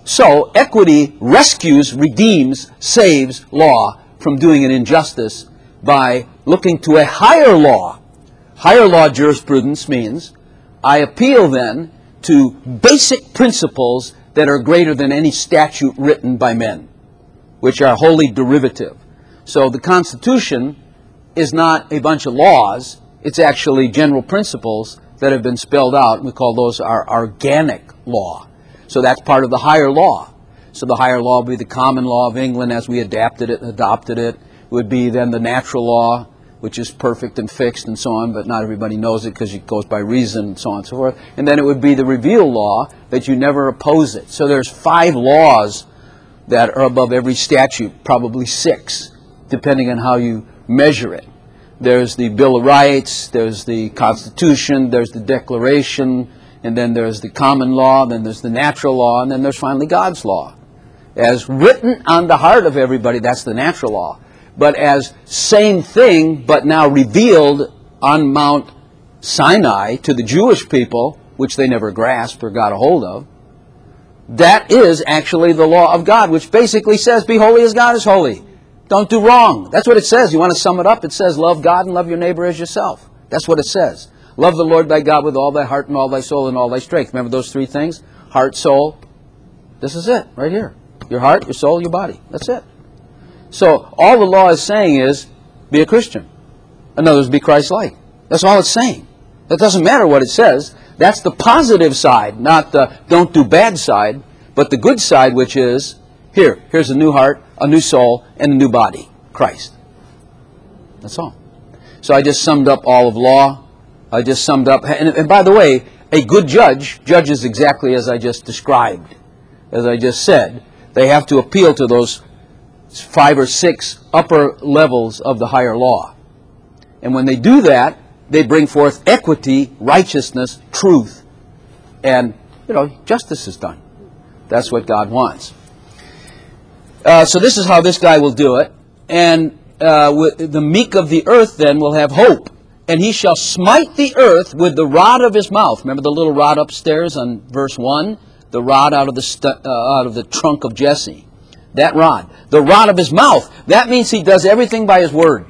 So equity rescues, redeems, saves law from doing an injustice by looking to a higher law. Higher law jurisprudence means I appeal then to basic principles that are greater than any statute written by men, which are wholly derivative. So the Constitution is not a bunch of laws. It's actually general principles that have been spelled out. We call those our organic law. So that's part of the higher law. So the higher law would be the common law of England as we adapted it and adopted it. It would be then the natural law, which is perfect and fixed and so on, but not everybody knows it because it goes by reason and so on and so forth. And then it would be the revealed law that you never oppose it. So there's 5 laws that are above every statute, probably 6, depending on how you measure it. There's the Bill of Rights, there's the Constitution, there's the Declaration, and then there's the common law, then there's the natural law, and then there's finally God's law. As written on the heart of everybody, that's the natural law. But as same thing, but now revealed on Mount Sinai to the Jewish people, which they never grasped or got a hold of, that is actually the law of God, which basically says, be holy as God is holy. Don't do wrong. That's what it says. You want to sum it up? It says, love God and love your neighbor as yourself. That's what it says. Love the Lord thy God with all thy heart and all thy soul and all thy strength. Remember those 3 things? Heart, soul. This is it, right here. Your heart, your soul, your body. That's it. So all the law is saying is, be a Christian. In other words, be Christ-like. That's all it's saying. That doesn't matter what it says. That's the positive side, not the don't do bad side, but the good side, which is, here's a new heart, a new soul, and a new body. Christ. That's all. So I just summed up all of law. I just summed up, and by the way, a good judge judges exactly as I just described. As I just said, they have to appeal to those 5 or 6 upper levels of the higher law. And when they do that, they bring forth equity, righteousness, truth, and, justice is done. That's what God wants. So this is how this guy will do it. And the meek of the earth then will have hope. And he shall smite the earth with the rod of his mouth. Remember the little rod upstairs on verse 1? The rod out of the trunk of Jesse. That rod. The rod of his mouth. That means he does everything by his word.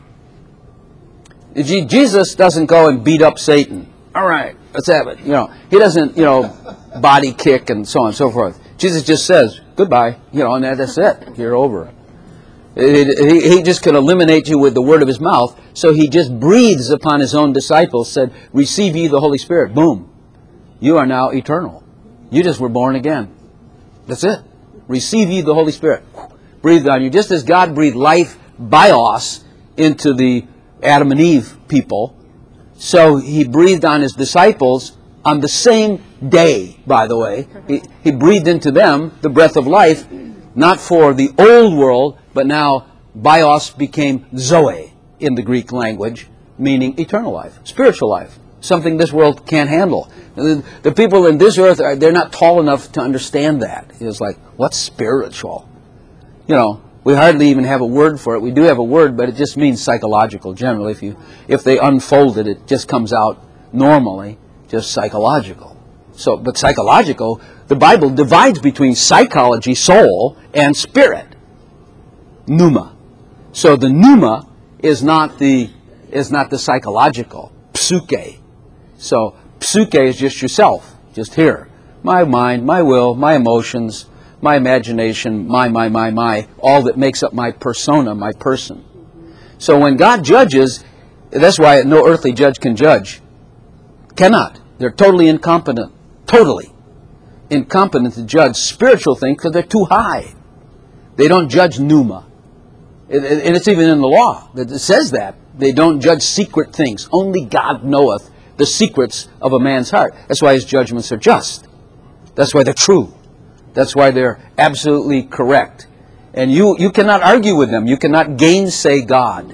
Jesus doesn't go and beat up Satan. All right, let's have it. He doesn't, body kick and so on and so forth. Jesus just says, goodbye, and that's it. You're over. He just can eliminate you with the word of his mouth. So he just breathes upon his own disciples, said, receive ye the Holy Spirit. Boom. You are now eternal. You just were born again. That's it. Receive ye the Holy Spirit. Breathed on you. Just as God breathed life, bios, into the Adam and Eve people, so he breathed on his disciples on the same day, by the way. He breathed into them the breath of life, not for the old world, but now bios became zoe in the Greek language, meaning eternal life, spiritual life, something this world can't handle. The people in this earth, they're not tall enough to understand that. It's like, what's spiritual? We hardly even have a word for it. We do have a word, but it just means psychological generally. If they unfold it, it just comes out normally, just psychological. But psychological, the Bible divides between psychology, soul, and spirit. Pneuma. So the pneuma is not the psychological, psyche. So psyche is just yourself, just here. My mind, my will, my emotions, my imagination, my, all that makes up my persona, my person. So when God judges, that's why no earthly judge can judge. Cannot. They're totally incompetent. Totally incompetent to judge spiritual things because they're too high. They don't judge pneuma. And it's even in the law that it says that. They don't judge secret things. Only God knoweth the secrets of a man's heart. That's why his judgments are just. That's why they're true. That's why they're absolutely correct. And you cannot argue with them. You cannot gainsay God.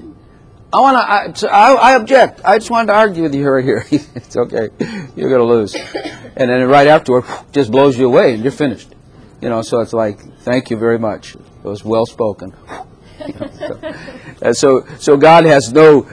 I object. I just wanted to argue with you right here. It's okay. You're going to lose. And then right afterward, just blows you away and you're finished. So it's like, thank you very much. It was well spoken. So God has no,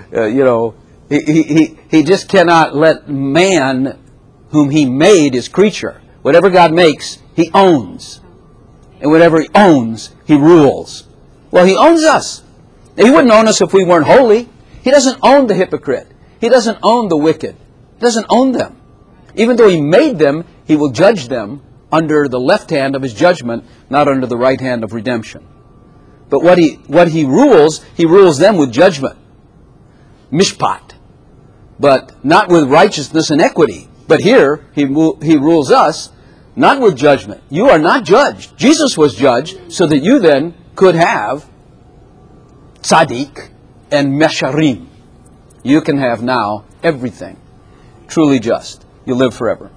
he just cannot let man, whom he made, his creature, whatever God makes, he owns. And whatever he owns, he rules. Well, he owns us. He wouldn't own us if we weren't holy. He doesn't own the hypocrite. He doesn't own the wicked. He doesn't own them. Even though he made them, he will judge them under the left hand of his judgment, not under the right hand of redemption. But what he rules them with judgment. Mishpat. But not with righteousness and equity. But here, he rules us not with judgment. You are not judged. Jesus was judged so that you then could have tzaddik and mesharim. You can have now everything. Truly just. You live forever.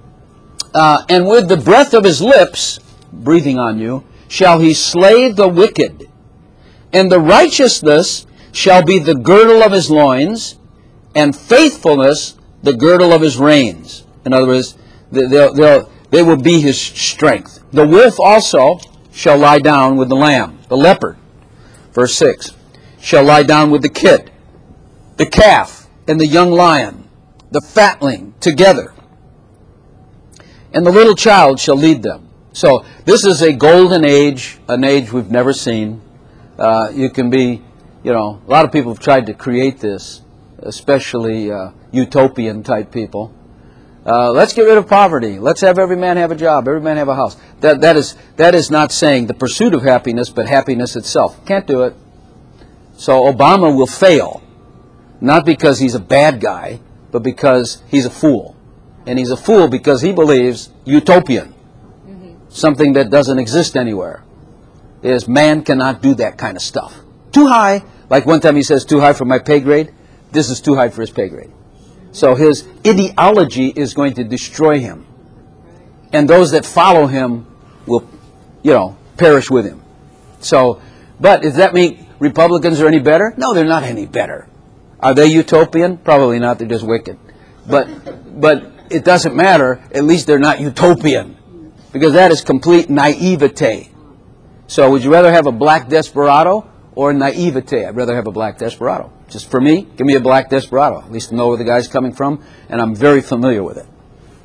And with the breath of his lips, breathing on you, shall he slay the wicked. And the righteousness shall be the girdle of his loins, and faithfulness the girdle of his reins. In other words, they will be his strength. The wolf also shall lie down with the lamb, the leopard. Verse 6, shall lie down with the kid, the calf, and the young lion, the fatling, together. And the little child shall lead them. So this is a golden age, an age we've never seen. You can be, a lot of people have tried to create this, especially utopian type people. Let's get rid of poverty. Let's have every man have a job, every man have a house. That is not saying the pursuit of happiness, but happiness itself. Can't do it. So Obama will fail, not because he's a bad guy, but because he's a fool. And he's a fool because he believes utopian, something that doesn't exist anywhere, is man cannot do that kind of stuff. Too high, like one time he says, too high for my pay grade. This is too high for his pay grade. So his ideology is going to destroy him. And those that follow him will, perish with him. So, but does that mean Republicans are any better? No, they're not any better. Are they utopian? Probably not. They're just wicked. But it doesn't matter. At least they're not utopian. Because that is complete naivete. So would you rather have a black desperado or naivete? I'd rather have a black desperado. Just for me, give me a black desperado. At least to know where the guy's coming from, and I'm very familiar with it.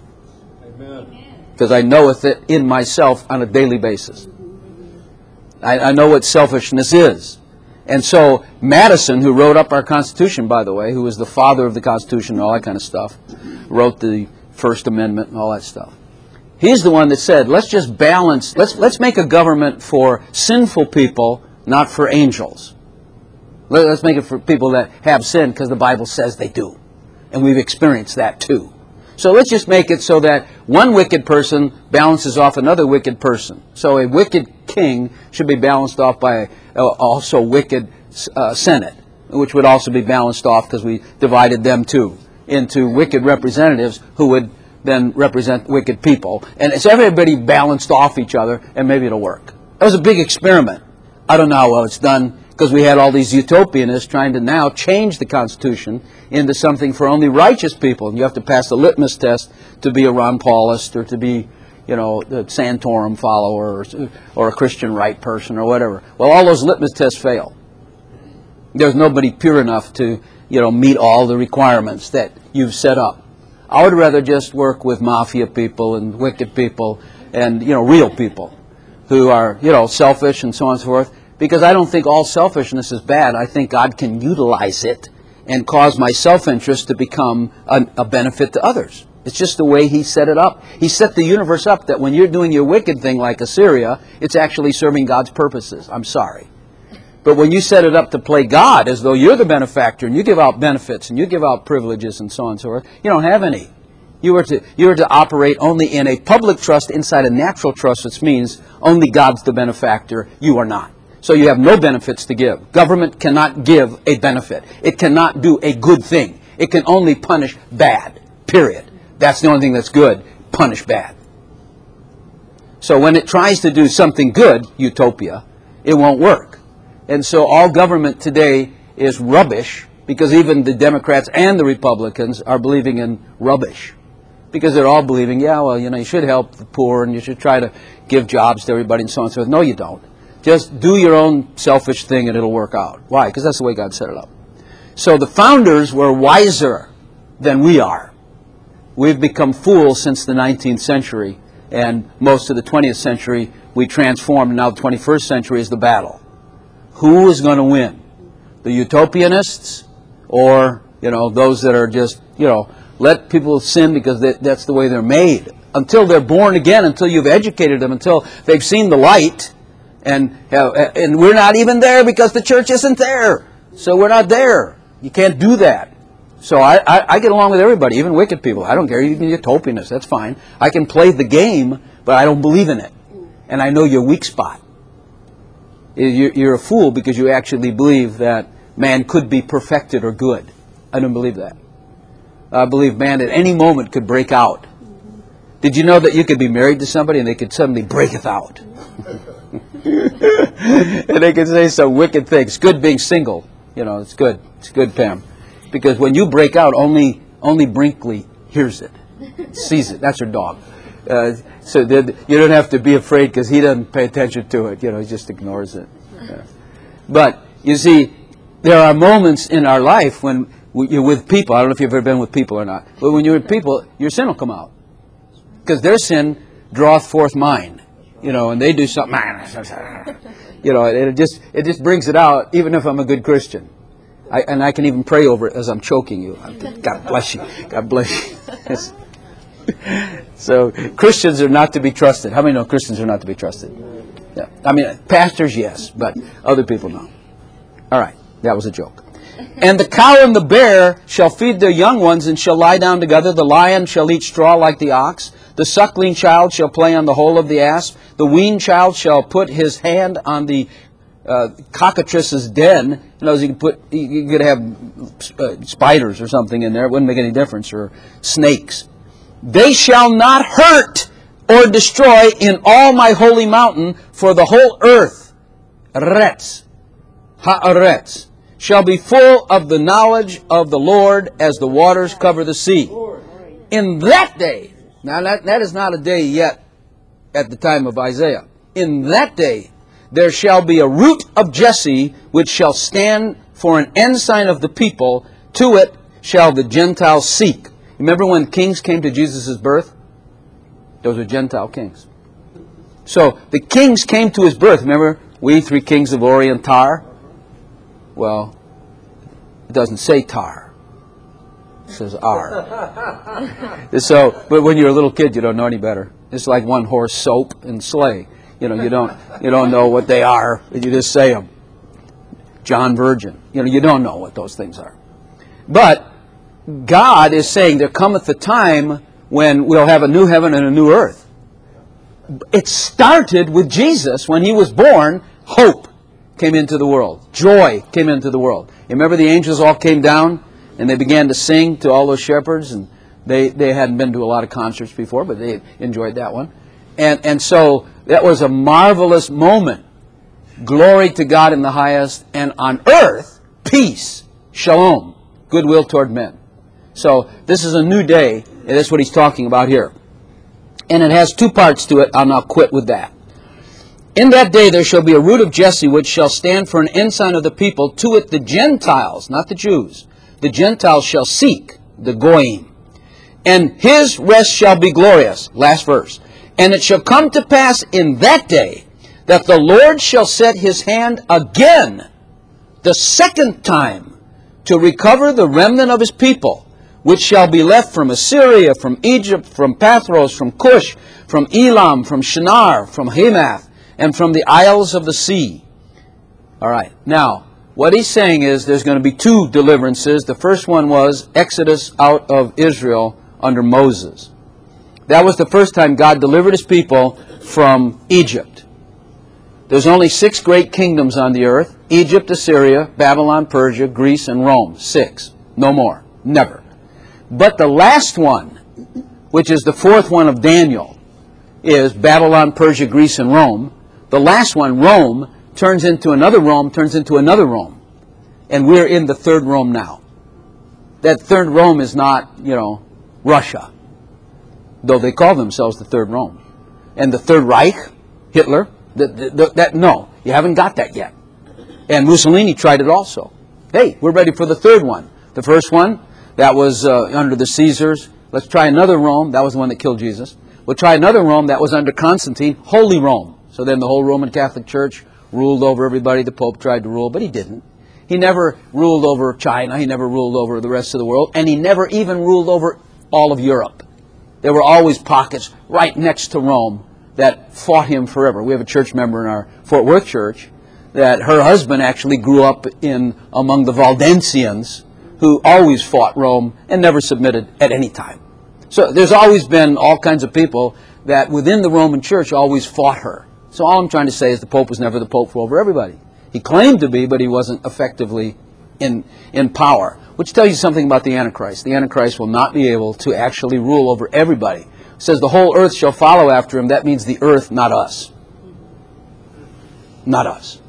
Because I know it in myself on a daily basis. I know what selfishness is. And so Madison, who wrote up our Constitution, by the way, who was the father of the Constitution and all that kind of stuff, wrote the First Amendment and all that stuff. He's the one that said, let's just balance, let's make a government for sinful people, not for angels. Let's make it for people that have sin because the Bible says they do. And we've experienced that too. So let's just make it so that one wicked person balances off another wicked person. So a wicked king should be balanced off by also wicked Senate, which would also be balanced off because we divided them too into wicked representatives who would then represent wicked people. And it's everybody balanced off each other, and maybe it'll work. That was a big experiment. I don't know how well it's done, because we had all these utopianists trying to now change the Constitution into something for only righteous people. And you have to pass the litmus test to be a Ron Paulist or to be, the Santorum follower or a Christian right person or whatever. Well, all those litmus tests fail. There's nobody pure enough to, meet all the requirements that you've set up. I would rather just work with mafia people and wicked people and, real people who are, selfish and so on and so forth. Because I don't think all selfishness is bad. I think God can utilize it and cause my self-interest to become a benefit to others. It's just the way He set it up. He set the universe up that when you're doing your wicked thing like Assyria, it's actually serving God's purposes. I'm sorry. But when you set it up to play God as though you're the benefactor and you give out benefits and you give out privileges and so on and so forth, you don't have any. You are to operate only in a public trust inside a natural trust, which means only God's the benefactor, you are not. So you have no benefits to give. Government cannot give a benefit. It cannot do a good thing. It can only punish bad, period. That's the only thing that's good, punish bad. So when it tries to do something good, utopia, it won't work. And so all government today is rubbish, because even the Democrats and the Republicans are believing in rubbish. Because they're all believing, you should help the poor and you should try to give jobs to everybody and so on and so forth. No, you don't. Just do your own selfish thing and it'll work out. Why? Because that's the way God set it up. So the founders were wiser than we are. We've become fools since the 19th century And most of the 20th century, we transformed. Now the 21st century is the battle. Who is going to win? The utopianists or, those that are just, let people sin because that's the way they're made. Until they're born again, until you've educated them, until they've seen the light. And we're not even there because the church isn't there. So we're not there. You can't do that. So I get along with everybody, even wicked people. I don't care. You can be utopianist. That's fine. I can play the game, but I don't believe in it. And I know your weak spot. You're a fool because you actually believe that man could be perfected or good. I don't believe that. I believe man at any moment could break out. Did you know that you could be married to somebody and they could suddenly breaketh out? And they could say some wicked things. Good being single. It's good. It's good, Pam. Because when you break out, only Brinkley hears it, sees it. That's her dog. So you don't have to be afraid because he doesn't pay attention to it. He just ignores it. Yeah. But, you see, there are moments in our life when you're with people. I don't know if you've ever been with people or not. But when you're with people, your sin will come out. Because their sin draweth forth mine. And they do something. It just brings it out, even if I'm a good Christian. I can even pray over it as I'm choking you. God bless you. God bless you. So Christians are not to be trusted. How many know Christians are not to be trusted? Yeah. I mean, pastors, yes, but other people, no. All right, that was a joke. And the cow and the bear shall feed their young ones and shall lie down together. The lion shall eat straw like the ox. The suckling child shall play on the hole of the asp. The weaned child shall put his hand on the cockatrice's den. You could have spiders or something in there. It wouldn't make any difference. Or snakes. They shall not hurt or destroy in all my holy mountain, for the whole earth, haaretz, shall be full of the knowledge of the Lord as the waters cover the sea. In that day, now that is not a day yet at the time of Isaiah. In that day, there shall be a root of Jesse, which shall stand for an ensign of the people. To it shall the Gentiles seek. Remember when kings came to Jesus' birth? Those were Gentile kings. So the kings came to his birth. Remember, we three kings of Orient, Tar? Well, it doesn't say Tar. It says R. But when you're a little kid, you don't know any better. It's like one horse, soap, and sleigh. You don't know what they are. You just say them. John Virgin. You don't know what those things are. But God is saying there cometh a time when we'll have a new heaven and a new earth. It started with Jesus when he was born. Hope came into the world. Joy came into the world. You remember the angels all came down and they began to sing to all those shepherds, and they hadn't been to a lot of concerts before, but they enjoyed that one. And so that was a marvelous moment. Glory to God in the highest, and on earth, peace, shalom, goodwill toward men. So this is a new day, and that's what he's talking about here. And it has two parts to it. I'll now quit with that. In that day there shall be a root of Jesse, which shall stand for an ensign of the people. To it the Gentiles, not the Jews, the Gentiles shall seek, the Goyim. And his rest shall be glorious. Last verse. And it shall come to pass in that day that the Lord shall set his hand again, the second time, to recover the remnant of his people, which shall be left from Assyria, from Egypt, from Pathros, from Cush, from Elam, from Shinar, from Hamath, and from the isles of the sea. All right. Now, what he's saying is there's going to be two deliverances. The first one was Exodus out of Israel under Moses. That was the first time God delivered his people from Egypt. There's only 6 great kingdoms on the earth: Egypt, Assyria, Babylon, Persia, Greece, and Rome. 6. No more. Never. But the last one, which is the 4th one of Daniel, is Babylon, Persia, Greece, and Rome. The last one, Rome, turns into another Rome, turns into another Rome. And we're in the 3rd Rome now. That 3rd Rome is not, Russia, though they call themselves the 3rd Rome. And the 3rd Reich, Hitler, no, you haven't got that yet. And Mussolini tried it also. Hey, we're ready for the 3rd one. The first one, that was under the Caesars. Let's try another Rome. That was the one that killed Jesus. We'll try another Rome that was under Constantine, Holy Rome. So then the whole Roman Catholic Church ruled over everybody. The Pope tried to rule, but he didn't. He never ruled over China. He never ruled over the rest of the world. And he never even ruled over all of Europe. There were always pockets right next to Rome that fought him forever. We have a church member in our Fort Worth church that her husband actually grew up among the Valdensians, who always fought Rome and never submitted at any time. So there's always been all kinds of people that within the Roman Church always fought her. So all I'm trying to say is the Pope was never the Pope for over everybody. He claimed to be, but he wasn't effectively in power, which tells you something about the Antichrist. The Antichrist will not be able to actually rule over everybody. It says the whole earth shall follow after him. That means the earth, not us. Not us.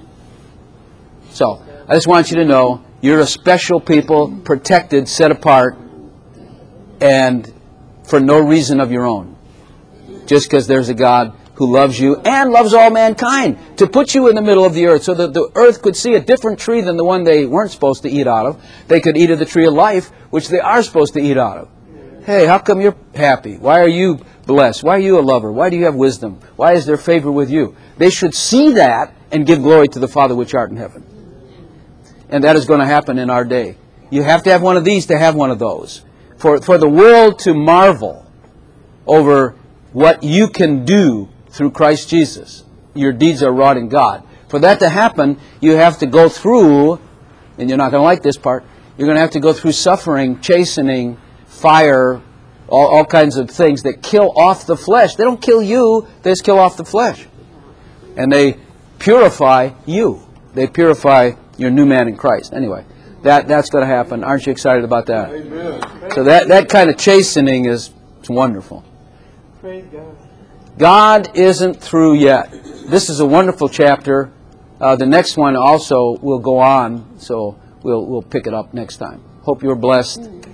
So I just want you to know you're a special people, protected, set apart, and for no reason of your own. Just because there's a God who loves you and loves all mankind to put you in the middle of the earth so that the earth could see a different tree than the one they weren't supposed to eat out of. They could eat of the tree of life, which they are supposed to eat out of. Hey, how come you're happy? Why are you blessed? Why are you a lover? Why do you have wisdom? Why is there favor with you? They should see that and give glory to the Father which art in heaven. And that is going to happen in our day. You have to have one of these to have one of those. For the world to marvel over what you can do through Christ Jesus. Your deeds are wrought in God. For that to happen, you have to go through, and you're not going to like this part, you're going to have to go through suffering, chastening, fire, all kinds of things that kill off the flesh. They don't kill you, they just kill off the flesh. And they purify you. They purify your new man in Christ. Anyway, that's going to happen. Aren't you excited about that? Amen. So that kind of chastening is wonderful. Praise God. God isn't through yet. This is a wonderful chapter. The next one also will go on, so we'll pick it up next time. Hope you're blessed.